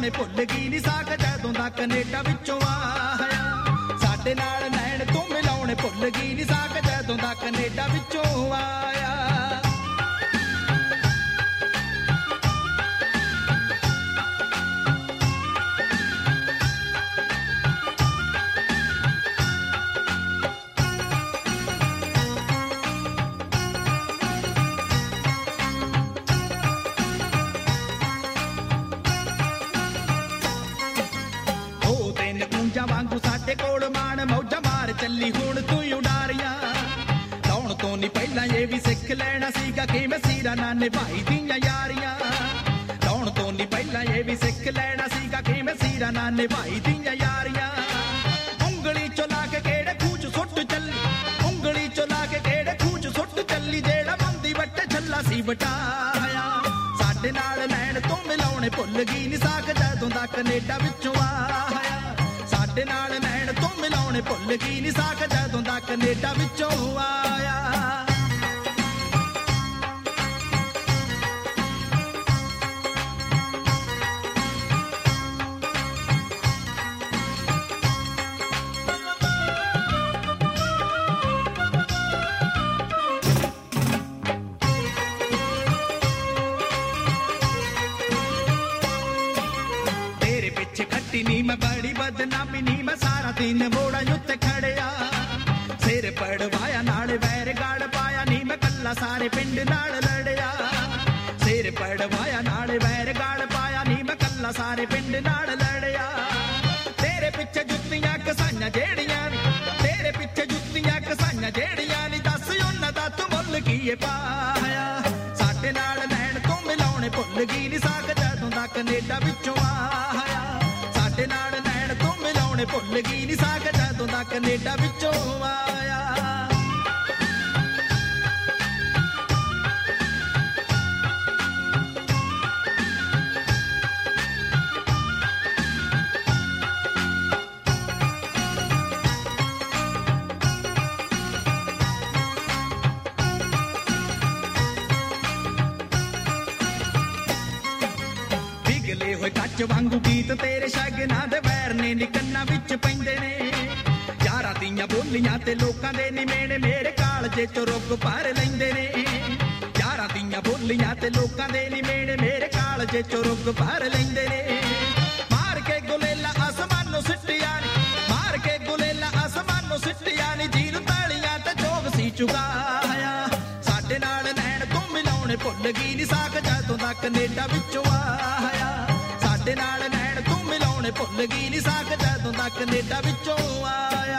ਮਿਲਾਉਣੇ ਭੁੱਲ ਗਈ ਨੀ ਸਾਕ ਜਦੋਂ ਦਾ ਕੈਨੇਡਾ ਵਿੱਚੋਂ ਆਇਆ ਸਾਡੇ ਨਾਲ ਨੈਣ ਤੂੰ ਮਿਲਾਉਣੇ ਭੁੱਲ ਗਈ ਨੀ ਸਾਕ ਜਦੋਂ ਦਾ ਕੈਨੇਡਾ ਵਿੱਚੋਂ ਆਇਆ ਵਾਂਗੂ ਸਾਡੇ ਕੋਲ ਮਾਣ ਮੌਜਾਂ ਮਾਰ ਚੱਲੀ ਹੁਣ ਤੂੰ ਉਡਾਰੀਆਂ ਲਾਉਣ ਤੋਂ ਨੀ ਪਹਿਲਾਂ ਇਹ ਵੀ ਸਿੱਖ ਲੈਣਾ ਸੀਗਾ ਕਿਵੇਂ ਸੀਰਾ ਨਾਲ ਨਿਭਾਈ ਦੀਆਂ ਯਾਰੀਆਂ ਲਾਉਣ ਤੋਂ ਨੀ ਪਹਿਲਾਂ ਇਹ ਵੀ ਸਿੱਖ ਲੈਣਾ ਸੀਗਾ ਕਿਵੇਂ ਸੀਰਾ ਨਾਲ ਨਿਭਾਈ ਦੀਆਂ ਯਾਰੀਆਂ ਉਂਗਲੀ ਚੋਂ ਲਾ ਕੇ ਕਿਹੜੇ ਖੂਹ ਚ ਸੁੱਟ ਚੱਲੀ ਉਂਗਲੀ ਚੋਂ ਲਾ ਕੇ ਕਿਹੜੇ ਖੂਹ ਚ ਸੁੱਟ ਚੱਲੀ ਜਿਹੜਾ ਬੰਦੀ ਵੱਟੇ ਛੱਲਾ ਸੀ ਵਟਾਇਆ ਸਾਡੇ ਨਾਲ ਨੈਣ ਤੂੰ ਮਿਲਾਉਣੇ ਭੁੱਲ ਗਈ ਨੀ ਸਾਕ ਜਦੋਂ ਦਾ ਕੈਨੇਡਾ ਵਿੱਚੋਂ ਆਇਆ ਸਾਡੇ ਨਾਲ ਨੈਣ ਤੂੰ ਮਿਲਾਉਣੇ ਭੁੱਲ ਗਈ ਨੀ ਸਾਕ ਜਦੋਂ ਦਾ ਕੈਨੇਡਾ ਵਿੱਚੋਂ ਆਇਆ ਤੇਰੇ ਪਿੱਛੇ ਖੱਟੀ ਨੀ ਮੈਂ ਬੜੀ ਬਦਨਾਮੀ ਨੀ ਮੈਂ ਸਾਰਾ ਦਿਨ ਮੋੜਾਂ ਉੱਤੇ ਖੜਿਆ ਸਿਰ ਪੜਵਾਇਆ ਨਾਲ ਵੈਰ ਗਾੜ ਪਾਇਆ ਨੀ ਮੈਂ ਕੱਲਾ ਸਾਰੇ ਪਿੰਡ ਨਾਲ ਲੜਿਆ ਸਿਰ ਪੜਵਾਇਆ ਨਾਲ ਵੈਰ ਗਾੜ ਪਾਇਆ ਨੀ ਮੈਂ ਕੱਲਾ ਸਾਰੇ ਪਿੰਡ ਨਾਲ ਲੜਿਆ ਤੇਰੇ ਪਿੱਛੇ ਜੁੱਤੀਆਂ ਕਸਾਈਆਂ ਜਿਹੜੀਆਂ ਨੀ ਤੇਰੇ ਪਿੱਛੇ ਜੁੱਤੀਆਂ ਕਸਾਈਆਂ ਜਿਹੜੀਆਂ ਨੀ ਦੱਸ ਉਹਨਾਂ ਦਾ ਤੂੰ ਮੁੱਲ ਕੀਏ ਪਾਇਆ ਸਾਡੇ ਨਾਲ ਨੈਣ ਤੂੰ ਮਿਲਾਉਣੇ ਭੁੱਲ ਗਈ ਨੀ ਸਾਕ ਜਦੋਂ ਦਾ ਕੈਨੇਡਾ ਵਿੱਚੋਂ ਆਇਆ ਸਾਡੇ ਨਾਲ ਨੈਣ ਤੂੰ ਮਿਲਾਉਣੇ ਭੁੱਲ ਗਈ ਨੀ ਸਾਕ ਜਦੋਂ ਦਾ ਕੈਨੇਡਾ ਵਿੱਚੋਂ ਆਇਆ ਪਿਘਲੇ ਹੋਏ ਕੱਚ ਵਾਂਗੂ ਗੀਤ ਤੇਰੇ ਸ਼ਗਨਾਂ ਦੇ ਵੈਰ ਨੇ ਨੀ ਕੰਨਾਂ ਵਿੱਚ ਪੈਂਦੇ ਨੇ ਯਾਰਾਂ ਦੀਆਂ ਬੋਲੀਆਂ ਤੇ ਲੋਕਾਂ ਦੇ ਨਿਮੇੜੇ ਮੇਰੇ ਕਾਲਜੇ ਚ ਰੁੱਗ ਭਰ ਲੈਂਦੇ ਨੇ ਯਾਰਾਂ ਦੀਆਂ ਬੋਲੀਆਂ ਤੇ ਲੋਕਾਂ ਦੇ ਨਿਮੇੜੇ ਮੇਰੇ ਕਾਲਜੇ ਚ ਰੁੱਗ ਭਰ ਲੈਂਦੇ ਨੇ ਮਾਰ ਕੇ ਗੁਲੇਲਾ ਅਸਮਾਨ ਨੂੰ ਸਿੱਟਿਆ ਨੀ ਮਾਰ ਕੇ ਗੁਲੇਲਾ ਅਸਮਾਨ ਨੂੰ ਸਿੱਟਿਆ ਨੀ ਜੀਰ ਤਾਲੀਆਂ ਤੇ ਜੋਗ ਸੀ ਚੁਗਾਇਆ ਸਾਡੇ ਨਾਲ ਨੈਣ ਤੂੰ ਮਿਲਾਉਣੇ ਭੁੱਲ ਗਈ ਨੀ ਸਾਕ ਜਦੋਂ ਦਾ ਕੈਨੇਡਾ ਵਿੱਚੋਂ ਆਇਆ ਸਾਡੇ ਨਾਲ ਨੈਣ ਤੂੰ ਮਿਲਾਉਣੇ ਭੁੱਲ ਗਈ ਨੀ ਸਾਕ ਜਦੋਂ ਦਾ ਕੈਨੇਡਾ ਵਿੱਚੋਂ ਆਇਆ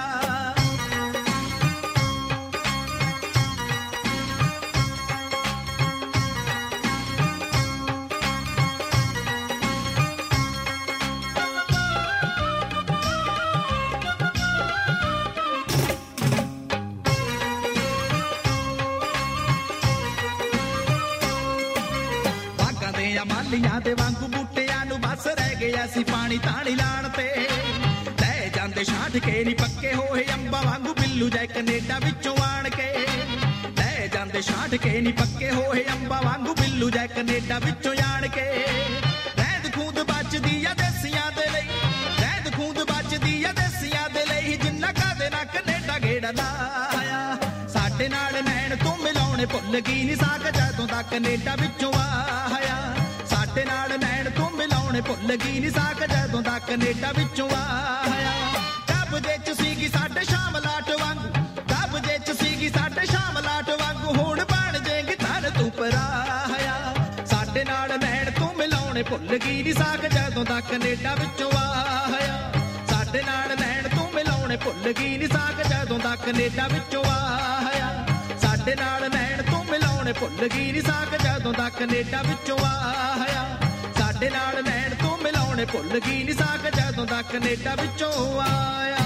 ਮਾਲੀਆਂ ਦੇ ਵਾਂਗੂ ਬੂਟਿਆਂ ਨੂੰ ਬਸ ਰਹਿ ਗਿਆ ਸੀ ਪਾਣੀ ਤਾਣੀ ਲਾਣ ਤੇ ਲੈ ਜਾਂਦੇ ਛਾਂਟ ਕੇ ਨੀ ਪੱਕੇ ਹੋਏ ਅੰਬਾਂ ਵਾਂਗੂ ਬਿੱਲੂ ਜੈ ਕੈਨੇਡਾ ਵਿੱਚੋਂ ਆਣ ਕੇ ਲੈ ਜਾਂਦੇ ਛਾਂਟ ਕੇ ਨੀ ਪੱਕੇ ਹੋਏ ਅੰਬਾਂ ਵਾਂਗੂ ਬਿੱਲੂ ਜੈ ਕੈਨੇਡਾ ਵਿੱਚੋਂ ਆਣ ਕੇ ਰਹਿੰਦ ਖੂੰਦ ਬਚਦੀ ਆ ਦੇਸੀਆਂ ਦੇ ਲਈ ਰਹਿੰਦ ਖੂੰਦ ਬਚਦੀ ਆ ਦੇਸੀਆਂ ਦੇ ਲਈ ਜਿੰਨਾ ਕਾਦੇ ਨਾ ਕੈਨੇਡਾ ਗੇੜਾ ਲਾਇਆ ਸਾਡੇ ਨਾਲ ਨੈਣ ਤੂੰ ਮਿਲਾਉਣੇ ਭੁੱਲ ਗਈ ਨੀ ਸਾਕ ਜਦੋਂ ਦਾ ਕੈਨੇਡਾ ਵਿੱਚੋਂ ਆਇਆ ਸਾਡੇ ਨਾਲ ਨੈਣ ਤੂੰ ਮਿਲਾਉਣੇ ਭੁੱਲ ਗਈ ਨੀ ਸਾਕ ਜਦੋਂ ਦਾ ਕੈਨੇਡਾ ਵਿੱਚੋਂ ਆਇਆ ਡੱਬ ਦੇ ਚ ਸੀਗੀ ਸਾਡੇ ਸ਼ਾਮਲਾਟ ਵਾਂਗੂ ਡੱਬ ਦੇ ਚ ਸੀਗੀ ਸਾਡੇ ਸ਼ਾਮਲਾਟ ਵਾਂਗੂ ਹੁਣ ਬਣ ਜੇਗੀ ਧਨ ਤੂੰ ਪਰਾਇਆ ਸਾਡੇ ਨਾਲ ਨੈਣ ਤੂੰ ਮਿਲਾਉਣੇ ਭੁੱਲ ਗਈ ਨੀ ਸਾਕ ਜਦੋਂ ਦਾ ਕੈਨੇਡਾ ਵਿੱਚੋਂ ਆਇਆ ਸਾਡੇ ਨਾਲ ਨੈਣ ਤੂੰ ਮਿਲਾਉਣੇ ਭੁੱਲ ਗਈ ਨੀ ਸਾਕ ਜਦੋਂ ਦਾ ਕੈਨੇਡਾ ਵਿੱਚੋਂ ਆਇਆ ਸਾਡੇ ਨਾਲ ਨੈਣ ਤੂੰ ਮਿਲਾਉਣੇ ਭੁੱਲ ਗਈ ਨੀ ਸਾਕ ਜਦੋਂ ਦਾ ਕੈਨੇਡਾ ਵਿੱਚੋਂ ਆਇਆ ਸਾਡੇ ਨਾਲ ਨੈਣ ਤੂੰ ਮਿਲਾਉਣੇ ਭੁੱਲ ਗਈ ਨੀ ਸਾਕ ਜਦੋਂ ਦਾ ਕੈਨੇਡਾ ਵਿੱਚੋਂ ਆਇਆ